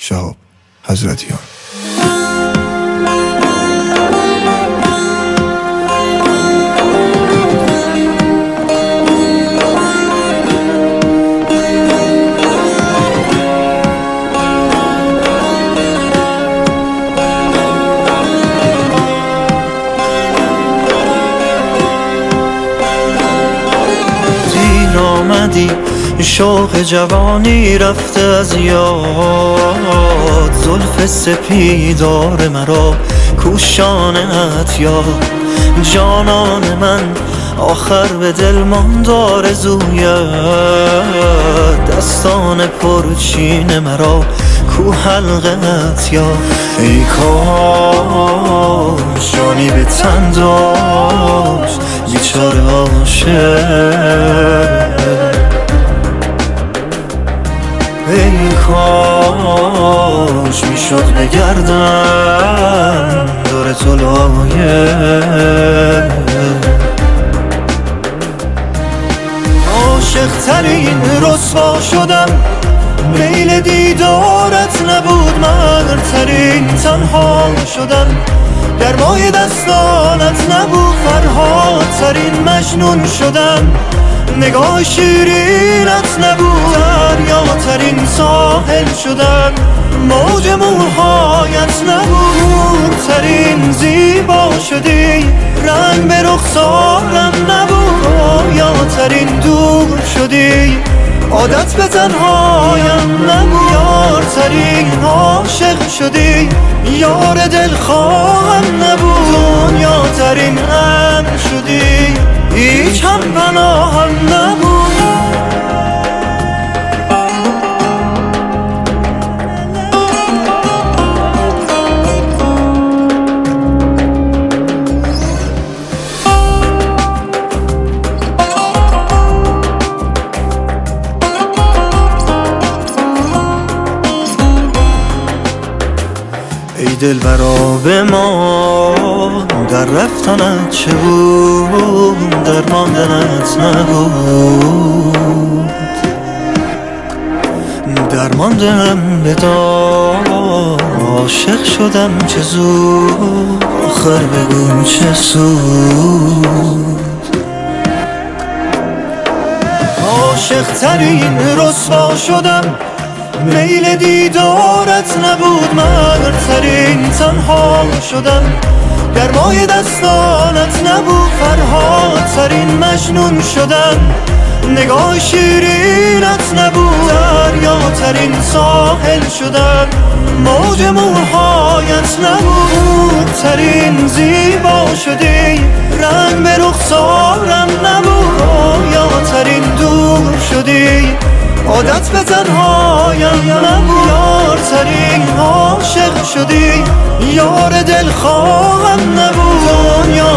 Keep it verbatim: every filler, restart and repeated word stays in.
شهاب حضرتیان. آمدی شوق جوانی رفته از یاد، زلف سپیدار مرا کوشانت یاد، جانان من آخر به دل ماند آرزویت، دستان پرچین مرا کو حلقت یاد. ای کاش جانی به تن داشت بیچاره عاشق، ای کاش میشد بگردم دور تو لایه، عاشق ترین رسوا شدم میل دیدارت نبود، مرترین تنها شدم گرمای دستانت نبود، فرهادترین مجنون شدم نگاه شیرینت نبود، دریاترین ساحل شدم موج موهایت نبود، ترین زیبا شدی رنگ به رخسارم نبود، رویاترین دور شدی عادت به تنهایم نبود، یارترین عاشق شدی یار دلخواهم نبود، دنیاترین امن شدی هیچ هم پناهم نبود. ای دلبرا به ما در رفتنت چه بود، در ماندنت نبود، در ماندنم بدار عاشق شدم چه زود، آخر بگو چه سود. عاشق ترین رسوا شدم میل دیدارت نبود، مرترین تنها شدم گرمای دستانت نبود، فرهادترین مجنون شدم نگاه شیرینت نبود، دریاترین ساحل شدم موج موهایت نبود، ترین زیبا شدی رنگ به رخسارم نبود، رویاترین دور شدی عادت به تنهایم نبود، یارترین عاشق شدی یار دلخواهم نبود، دنیا